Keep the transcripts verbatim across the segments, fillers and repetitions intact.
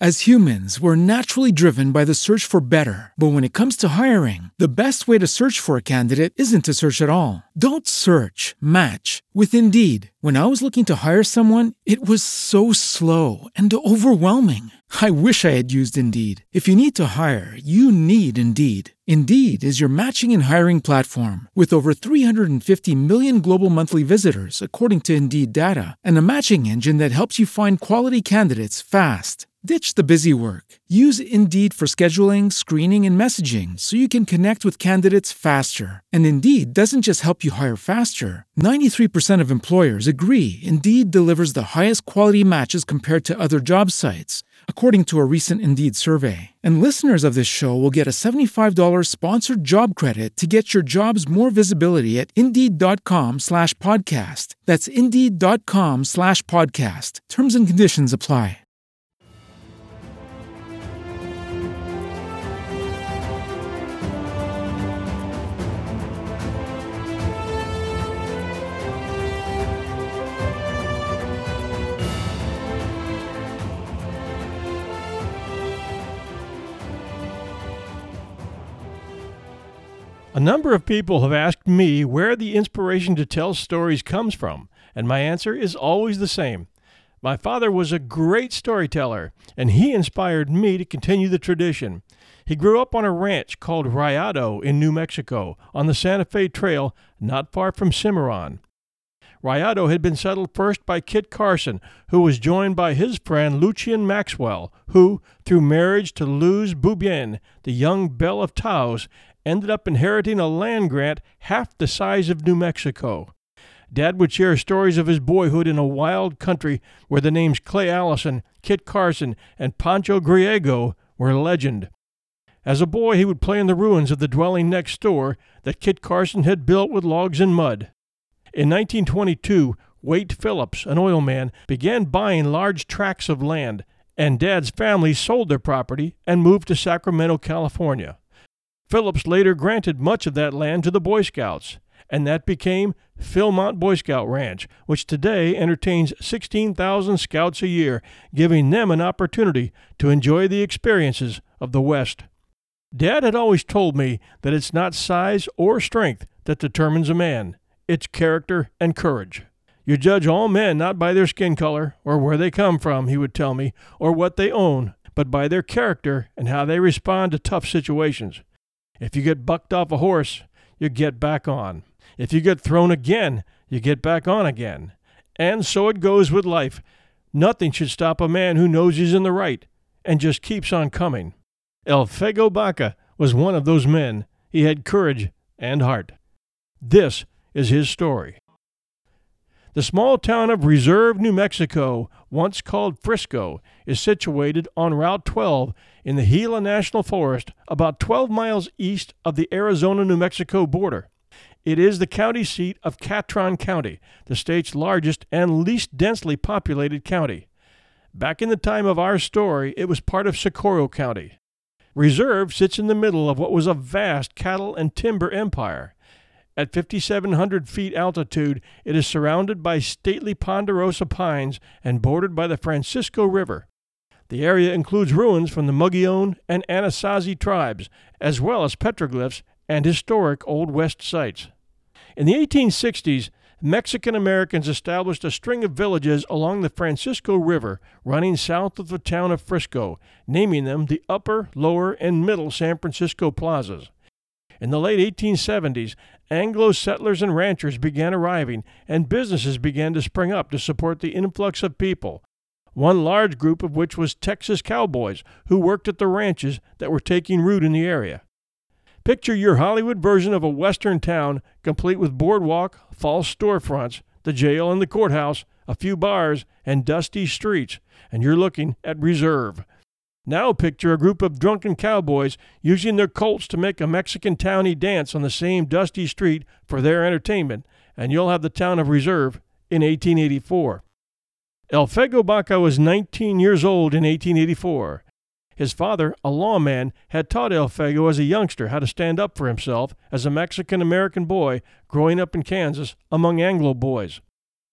As humans, we're naturally driven by the search for better. But when it comes to hiring, the best way to search for a candidate isn't to search at all. Don't search, match with Indeed. When I was looking to hire someone, it was so slow and overwhelming. I wish I had used Indeed. If you need to hire, you need Indeed. Indeed is your matching and hiring platform with over three hundred fifty million global monthly visitors, according to Indeed data, and a matching engine that helps you find quality candidates fast. Ditch the busy work. Use Indeed for scheduling, screening, and messaging so you can connect with candidates faster. And Indeed doesn't just help you hire faster. ninety-three percent of employers agree Indeed delivers the highest quality matches compared to other job sites, according to a recent Indeed survey. And listeners of this show will get a seventy-five dollars sponsored job credit to get your jobs more visibility at Indeed.com slash podcast. That's Indeed.com slash podcast. Terms and conditions apply. A number of people have asked me where the inspiration to tell stories comes from, and my answer is always the same. My father was a great storyteller, and he inspired me to continue the tradition. He grew up on a ranch called Rayado in New Mexico, on the Santa Fe Trail, not far from Cimarron. Rayado had been settled first by Kit Carson, who was joined by his friend Lucian Maxwell, who, through marriage to Luz Bubien, the young belle of Taos, ended up inheriting a land grant half the size of New Mexico. Dad would share stories of his boyhood in a wild country where the names Clay Allison, Kit Carson, and Pancho Griego were legend. As a boy, he would play in the ruins of the dwelling next door that Kit Carson had built with logs and mud. In nineteen twenty-two, Waite Phillips, an oil man, began buying large tracts of land, and Dad's family sold their property and moved to Sacramento, California. Phillips later granted much of that land to the Boy Scouts, and that became Philmont Boy Scout Ranch, which today entertains sixteen thousand scouts a year, giving them an opportunity to enjoy the experiences of the West. Dad had always told me that it's not size or strength that determines a man. It's character and courage. You judge all men not by their skin color or where they come from, he would tell me, or what they own, but by their character and how they respond to tough situations. If you get bucked off a horse, you get back on. If you get thrown again, you get back on again. And so it goes with life. Nothing should stop a man who knows he's in the right and just keeps on coming. El Fego Baca was one of those men. He had courage and heart. This is his story. The small town of Reserve, New Mexico, once called Frisco, is situated on Route twelve in the Gila National Forest, about twelve miles east of the Arizona-New Mexico border. It is the county seat of Catron County, the state's largest and least densely populated county. Back in the time of our story, it was part of Socorro County. Reserve sits in the middle of what was a vast cattle and timber empire. At fifty-seven hundred feet altitude, it is surrounded by stately ponderosa pines and bordered by the Francisco River. The area includes ruins from the Mogollon and Anasazi tribes, as well as petroglyphs and historic Old West sites. In the eighteen sixties, Mexican Americans established a string of villages along the Francisco River running south of the town of Frisco, naming them the Upper, Lower, and Middle San Francisco Plazas. In the late eighteen seventies, Anglo settlers and ranchers began arriving, and businesses began to spring up to support the influx of people, one large group of which was Texas cowboys who worked at the ranches that were taking root in the area. Picture your Hollywood version of a western town, complete with boardwalk, false storefronts, the jail and the courthouse, a few bars, and dusty streets, and you're looking at Reserve. Now picture a group of drunken cowboys using their colts to make a Mexican townie dance on the same dusty street for their entertainment, and you'll have the town of Reserve in eighteen eighty-four. El Fego Baca was nineteen years old in eighteen eighty-four. His father, a lawman, had taught El Fego as a youngster how to stand up for himself as a Mexican-American boy growing up in Kansas among Anglo boys.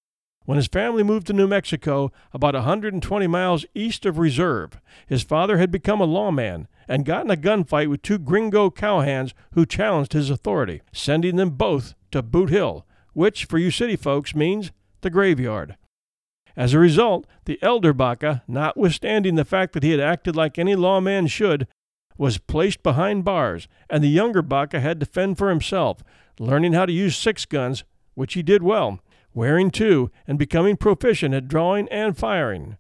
When his family moved to New Mexico, about one hundred twenty miles east of Reserve, his father had become a lawman and got in a gunfight with two gringo cowhands who challenged his authority, sending them both to Boot Hill, which, for you city folks, means the graveyard. As a result, the elder Baca, notwithstanding the fact that he had acted like any lawman should, was placed behind bars, and the younger Baca had to fend for himself, learning how to use six guns, which he did well, wearing two, and becoming proficient at drawing and firing.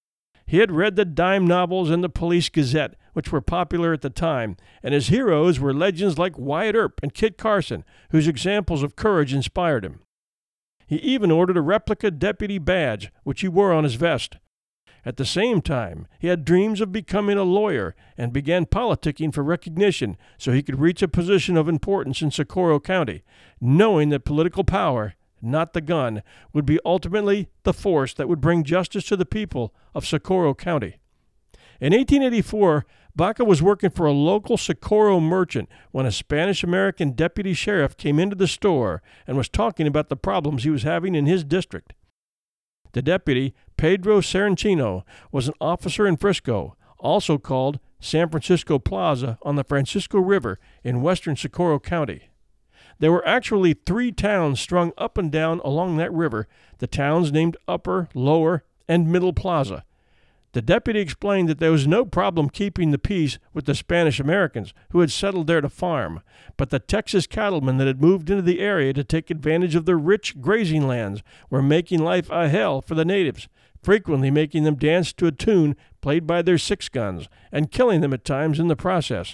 He had read the dime novels and the Police Gazette, which were popular at the time, and his heroes were legends like Wyatt Earp and Kit Carson, whose examples of courage inspired him. He even ordered a replica deputy badge, which he wore on his vest. At the same time, he had dreams of becoming a lawyer and began politicking for recognition so he could reach a position of importance in Socorro County, knowing that political power, not the gun, would be ultimately the force that would bring justice to the people of Socorro County. In eighteen eighty-four, Baca was working for a local Socorro merchant when a Spanish-American deputy sheriff came into the store and was talking about the problems he was having in his district. The deputy, Pedro Saraceno, was an officer in Frisco, also called San Francisco Plaza on the Francisco River in western Socorro County. There were actually three towns strung up and down along that river, the towns named Upper, Lower, and Middle Plaza. The deputy explained that there was no problem keeping the peace with the Spanish Americans who had settled there to farm, but the Texas cattlemen that had moved into the area to take advantage of the rich grazing lands were making life a hell for the natives, frequently making them dance to a tune played by their six guns, and killing them at times in the process.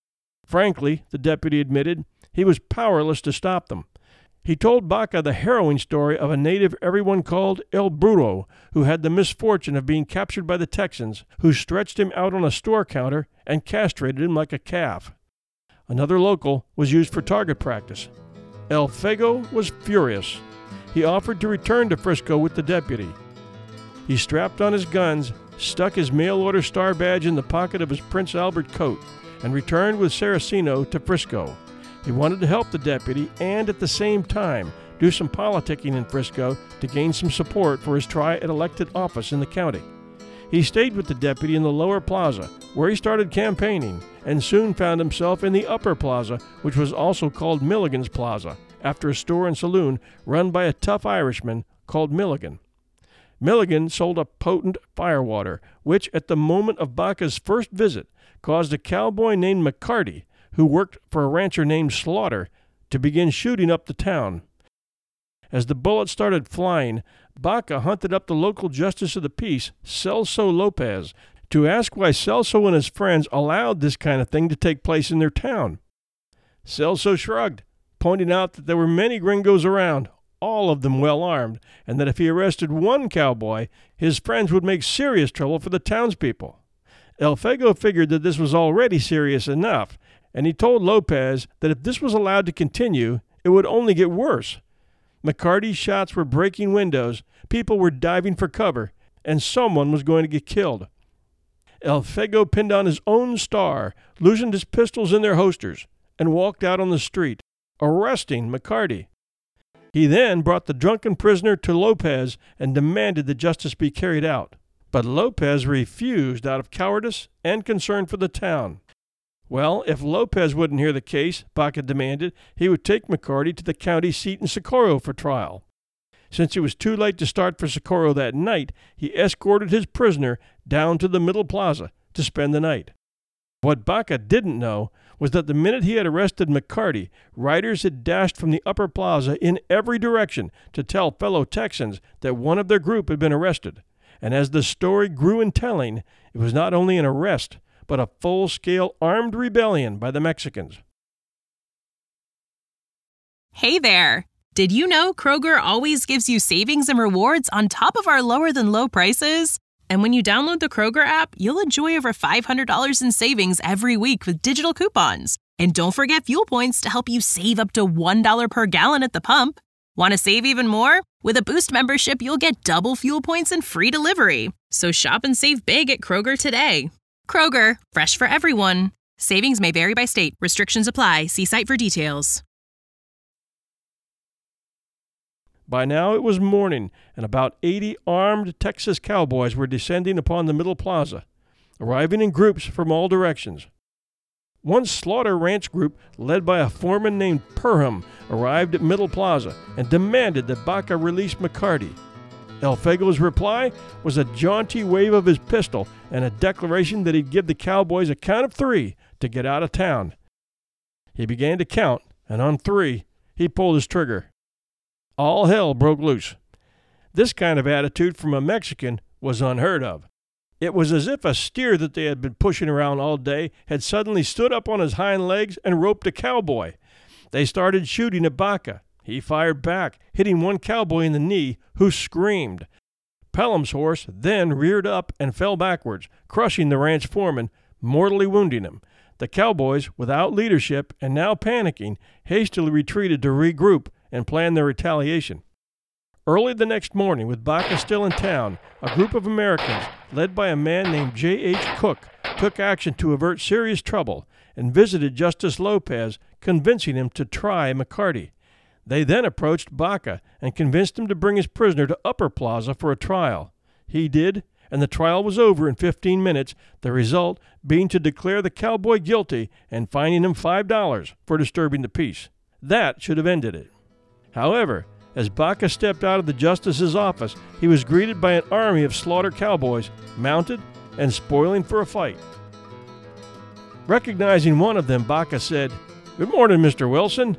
Frankly, the deputy admitted, he was powerless to stop them. He told Baca the harrowing story of a native everyone called El Burro, who had the misfortune of being captured by the Texans, who stretched him out on a store counter and castrated him like a calf. Another local was used for target practice. El Fego was furious. He offered to return to Frisco with the deputy. He strapped on his guns, stuck his mail-order star badge in the pocket of his Prince Albert coat, and returned with Saraceno to Frisco. He wanted to help the deputy and, at the same time, do some politicking in Frisco to gain some support for his try at elected office in the county. He stayed with the deputy in the Lower Plaza, where he started campaigning, and soon found himself in the Upper Plaza, which was also called Milligan's Plaza, after a store and saloon run by a tough Irishman called Milligan. Milligan sold a potent firewater, which, at the moment of Baca's first visit, caused a cowboy named McCarty, who worked for a rancher named Slaughter, to begin shooting up the town. As the bullets started flying, Baca hunted up the local justice of the peace, Celso Lopez, to ask why Celso and his friends allowed this kind of thing to take place in their town. Celso shrugged, pointing out that there were many gringos around, all of them well armed, and that if he arrested one cowboy, his friends would make serious trouble for the townspeople. El Fego figured that this was already serious enough, and he told Lopez that if this was allowed to continue, it would only get worse. McCarty's shots were breaking windows, people were diving for cover, and someone was going to get killed. El Fego pinned on his own star, loosened his pistols in their holsters, and walked out on the street, arresting McCarty. He then brought the drunken prisoner to Lopez and demanded that justice be carried out. But Lopez refused out of cowardice and concern for the town. Well, if Lopez wouldn't hear the case, Baca demanded, he would take McCarty to the county seat in Socorro for trial. Since it was too late to start for Socorro that night, he escorted his prisoner down to the Middle Plaza to spend the night. What Baca didn't know was that the minute he had arrested McCarty, riders had dashed from the Upper Plaza in every direction to tell fellow Texans that one of their group had been arrested. And as the story grew in telling, it was not only an arrest, but a full-scale armed rebellion by the Mexicans. Hey there! Did you know Kroger always gives you savings and rewards on top of our lower-than-low prices? And when you download the Kroger app, you'll enjoy over five hundred dollars in savings every week with digital coupons. And don't forget fuel points to help you save up to one dollar per gallon at the pump. Want to save even more? With a Boost membership, you'll get double fuel points and free delivery. So shop and save big at Kroger today. Kroger, fresh for everyone. Savings may vary by state. Restrictions apply. See site for details. By now it was morning, and about eighty armed Texas cowboys were descending upon the middle plaza, arriving in groups from all directions. One slaughter ranch group, led by a foreman named Perham, arrived at Middle Plaza and demanded that Baca release McCarty. El Fago's reply was a jaunty wave of his pistol and a declaration that he'd give the cowboys a count of three to get out of town. He began to count, and on three, he pulled his trigger. All hell broke loose. This kind of attitude from a Mexican was unheard of. It was as if a steer that they had been pushing around all day had suddenly stood up on his hind legs and roped a cowboy. They started shooting at Baca. He fired back, hitting one cowboy in the knee, who screamed. Pelham's horse then reared up and fell backwards, crushing the ranch foreman, mortally wounding him. The cowboys, without leadership and now panicking, hastily retreated to regroup and plan their retaliation. Early the next morning, with Baca still in town, a group of Americans, led by a man named J H Cook, took action to avert serious trouble and visited Justice Lopez, convincing him to try McCarty. They then approached Baca and convinced him to bring his prisoner to Upper Plaza for a trial. He did, and the trial was over in fifteen minutes, the result being to declare the cowboy guilty and fining him five dollars for disturbing the peace. That should have ended it. However, as Baca stepped out of the justice's office, he was greeted by an army of slaughter cowboys, mounted and spoiling for a fight. Recognizing one of them, Baca said, "Good morning, Mister Wilson."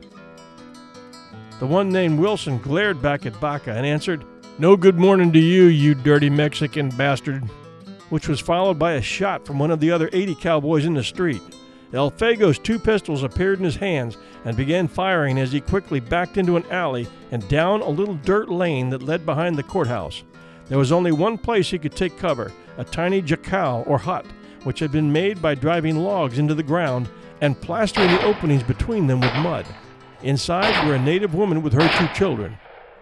The one named Wilson glared back at Baca and answered, "No good morning to you, you dirty Mexican bastard," which was followed by a shot from one of the other eighty cowboys in the street. El Fago's two pistols appeared in his hands and began firing as he quickly backed into an alley and down a little dirt lane that led behind the courthouse. There was only one place he could take cover, a tiny jacal or hut, which had been made by driving logs into the ground and plastering the openings between them with mud. Inside were a native woman with her two children.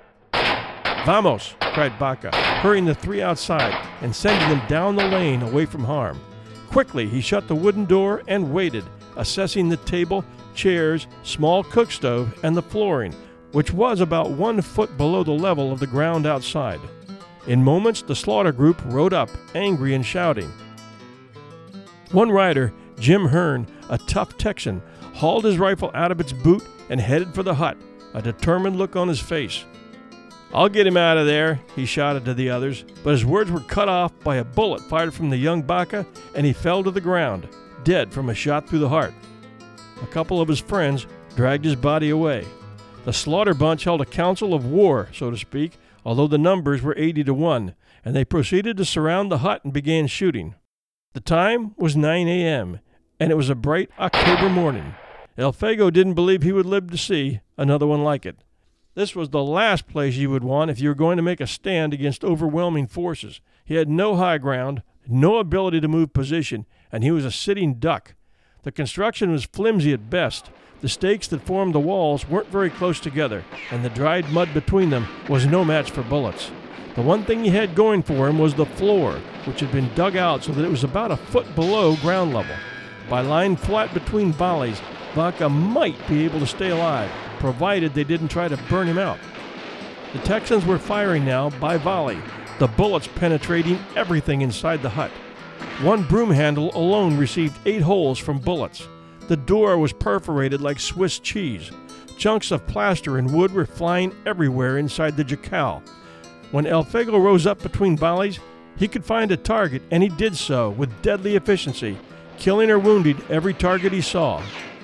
"Vamos!" cried Baca, hurrying the three outside and sending them down the lane away from harm. Quickly, he shut the wooden door and waited, assessing the table, chairs, small cook stove, and the flooring, which was about one foot below the level of the ground outside. In moments, the slaughter group rode up, angry and shouting. One rider, Jim Hearn, a tough Texan, hauled his rifle out of its boot and headed for the hut, a determined look on his face. "I'll get him out of there," he shouted to the others, but his words were cut off by a bullet fired from the young Baca, and he fell to the ground, dead from a shot through the heart. A couple of his friends dragged his body away. The slaughter bunch held a council of war, so to speak, although the numbers were eighty to one, and they proceeded to surround the hut and began shooting. The time was nine a.m., and it was a bright October morning. El Fago didn't believe he would live to see another one like it. This was the last place you would want if you were going to make a stand against overwhelming forces. He had no high ground, no ability to move position, and he was a sitting duck. The construction was flimsy at best. The stakes that formed the walls weren't very close together, and the dried mud between them was no match for bullets. The one thing he had going for him was the floor, which had been dug out so that it was about a foot below ground level. By lying flat between volleys, Baca might be able to stay alive, provided they didn't try to burn him out. The Texans were firing now by volley, the bullets penetrating everything inside the hut. One broom handle alone received eight holes from bullets. The door was perforated like Swiss cheese. Chunks of plaster and wood were flying everywhere inside the jacal. When El Fago rose up between volleys, he could find a target, and he did so with deadly efficiency, killing or wounding every target he saw.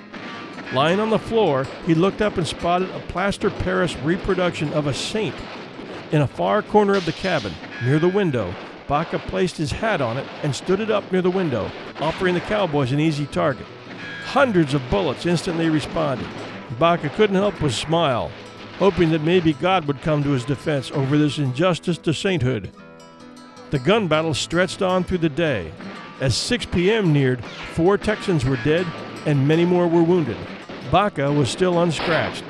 Lying on the floor, he looked up and spotted a plaster Paris reproduction of a saint. In a far corner of the cabin, near the window, Baca placed his hat on it and stood it up near the window, offering the cowboys an easy target. Hundreds of bullets instantly responded. Baca couldn't help but smile, hoping that maybe God would come to his defense over this injustice to sainthood. The gun battle stretched on through the day. As six p.m. neared, four Texans were dead and many more were wounded. Baca was still unscratched.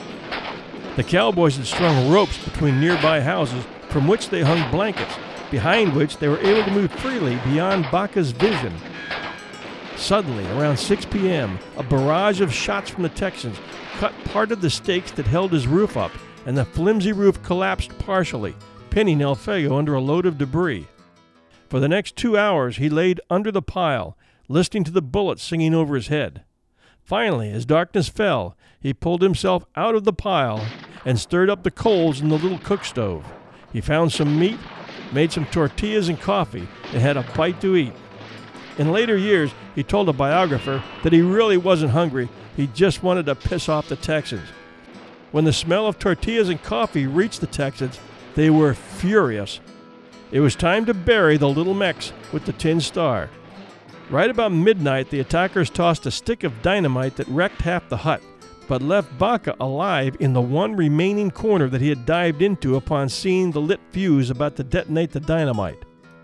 The cowboys had strung ropes between nearby houses from which they hung blankets, behind which they were able to move freely beyond Baca's vision. Suddenly, around six p.m., a barrage of shots from the Texans cut part of the stakes that held his roof up, and the flimsy roof collapsed partially, pinning El Fego under a load of debris. For the next two hours he laid under the pile, listening to the bullets singing over his head. Finally, as darkness fell, he pulled himself out of the pile and stirred up the coals in the little cook stove. He found some meat, made some tortillas and coffee, and had a bite to eat. In later years, he told a biographer that he really wasn't hungry, he just wanted to piss off the Texans. When the smell of tortillas and coffee reached the Texans, they were furious. It was time to bury the little Mex with the tin star. Right about midnight, the attackers tossed a stick of dynamite that wrecked half the hut, but left Baca alive in the one remaining corner that he had dived into upon seeing the lit fuse about to detonate the dynamite.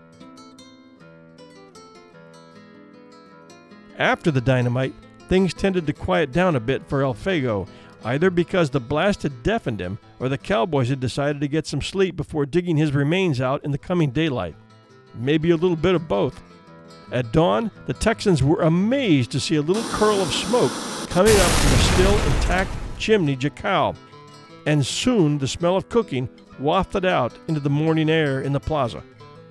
After the dynamite, things tended to quiet down a bit for El Fego, either because the blast had deafened him or the cowboys had decided to get some sleep before digging his remains out in the coming daylight. Maybe a little bit of both. At dawn, the Texans were amazed to see a little curl of smoke coming up from the still intact chimney jacal, and soon the smell of cooking wafted out into the morning air in the plaza.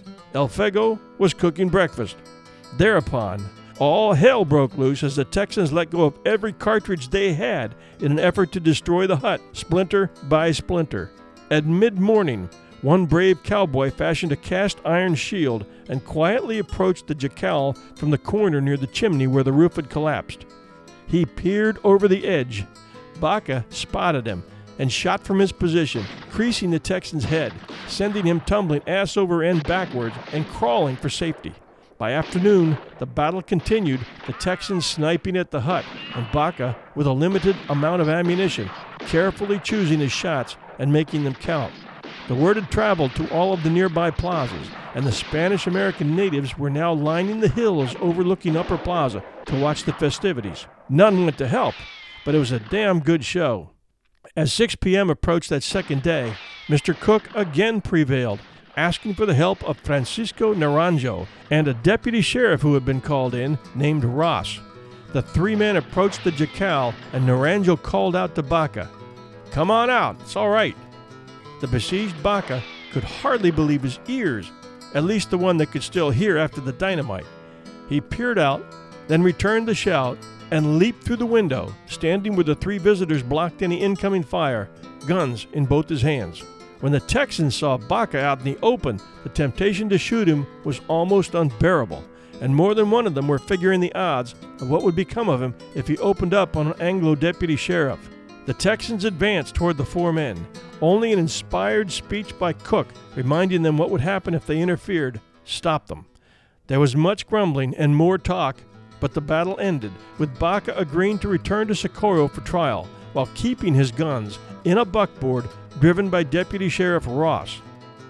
El Fego was cooking breakfast. Thereupon, all hell broke loose as the Texans let go of every cartridge they had in an effort to destroy the hut, splinter by splinter. At mid-morning, one brave cowboy fashioned a cast iron shield and quietly approached the jacal from the corner near the chimney where the roof had collapsed. He peered over the edge. Baca spotted him and shot from his position, creasing the Texan's head, sending him tumbling ass over end backwards and crawling for safety. By afternoon, the battle continued, the Texans sniping at the hut, and Baca, with a limited amount of ammunition, carefully choosing his shots and making them count. The word had traveled to all of the nearby plazas, and the Spanish-American natives were now lining the hills overlooking Upper Plaza to watch the festivities. None went to help, but it was a damn good show. As six p.m. approached that second day, Mister Cook again prevailed, asking for the help of Francisco Naranjo and a deputy sheriff who had been called in named Ross. The three men approached the jacal, and Naranjo called out to Baca, "Come on out, it's all right." The besieged Baca could hardly believe his ears, at least the one that could still hear after the dynamite. He peered out, then returned the shout, and leaped through the window, standing where the three visitors blocked any incoming fire, guns in both his hands. When the Texans saw Baca out in the open, the temptation to shoot him was almost unbearable, and more than one of them were figuring the odds of what would become of him if he opened up on an Anglo deputy sheriff. The Texans advanced toward the four men. Only an inspired speech by Cook, reminding them what would happen if they interfered, stopped them. There was much grumbling and more talk, but the battle ended, with Baca agreeing to return to Socorro for trial, while keeping his guns in a buckboard driven by Deputy Sheriff Ross.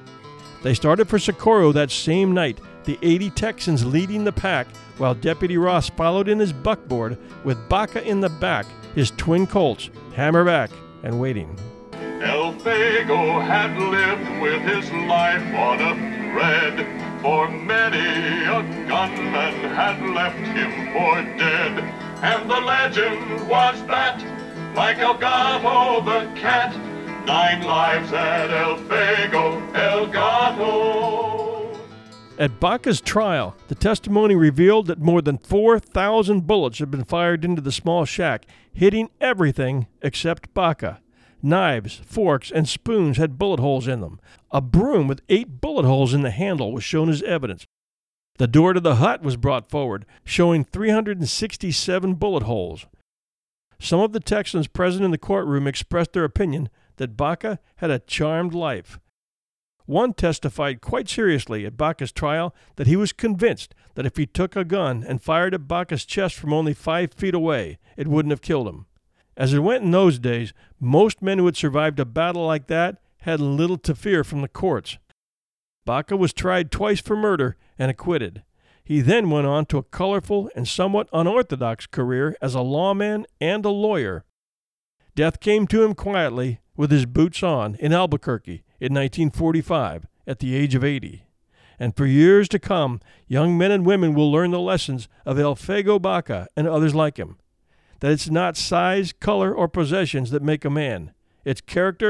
They started for Socorro that same night, the eighty Texans leading the pack, while Deputy Ross followed in his buckboard with Baca in the back, his twin Colts, hammerback and waiting. El Fego had lived with his life on a thread, for many a gunman had left him for dead. And the legend was that, like El Gato the cat, nine lives at El Fego, El Gato. At Baca's trial, the testimony revealed that more than four thousand bullets had been fired into the small shack, hitting everything except Baca. Knives, forks, and spoons had bullet holes in them. A broom with eight bullet holes in the handle was shown as evidence. The door to the hut was brought forward, showing three hundred sixty-seven bullet holes. Some of the Texans present in the courtroom expressed their opinion that Baca had a charmed life. One testified quite seriously at Baca's trial that he was convinced that if he took a gun and fired at Baca's chest from only five feet away, it wouldn't have killed him. As it went in those days, most men who had survived a battle like that had little to fear from the courts. Baca was tried twice for murder and acquitted. He then went on to a colorful and somewhat unorthodox career as a lawman and a lawyer. Death came to him quietly, with his boots on, in Albuquerque in nineteen forty-five, at the age of eighty. And for years to come, young men and women will learn the lessons of El Fego Baca and others like him. That it's not size, color, or possessions that make a man. It's character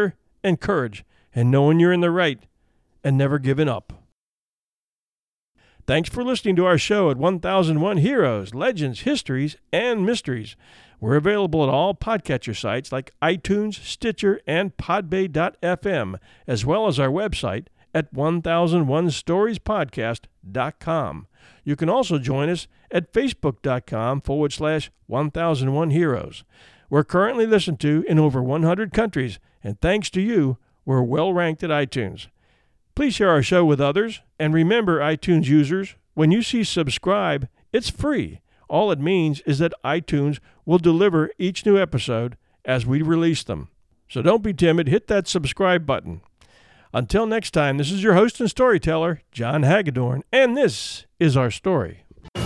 and courage and knowing you're in the right and never giving up. Thanks for listening to our show at one thousand one Heroes, Legends, Histories, and Mysteries. We're available at all podcatcher sites like iTunes, Stitcher, and podbay dot f m, as well as our website at one thousand one stories podcast dot com. You can also join us at facebook.com forward slash 1001 Heroes. We're currently listened to in over one hundred countries, and thanks to you, we're well ranked at iTunes. Please share our show with others, and remember, iTunes users, when you see subscribe, it's free. All it means is that iTunes will deliver each new episode as we release them. So don't be timid, hit that subscribe button. Until next time, this is your host and storyteller, John Hagedorn, and this is our story.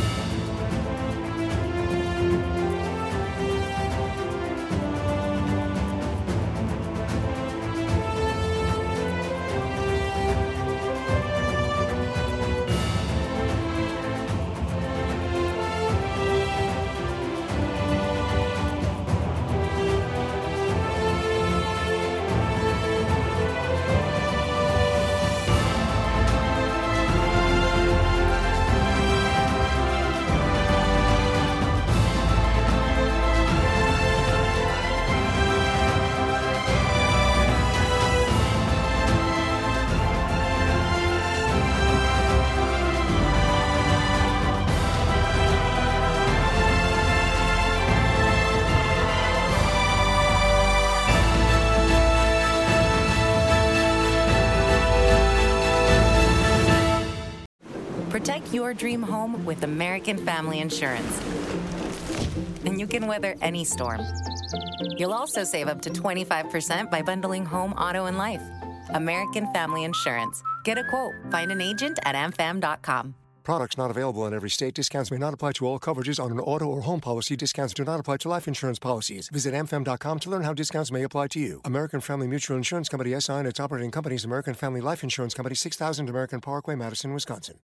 Protect your dream home with American Family Insurance, and you can weather any storm. You'll also save up to twenty-five percent by bundling home, auto, and life. American Family Insurance. Get a quote. Find an agent at am fam dot com. Products not available in every state. Discounts may not apply to all coverages on an auto or home policy. Discounts do not apply to life insurance policies. Visit am fam dot com to learn how discounts may apply to you. American Family Mutual Insurance Company, S I and its operating companies, American Family Life Insurance Company, six thousand American Parkway, Madison, Wisconsin.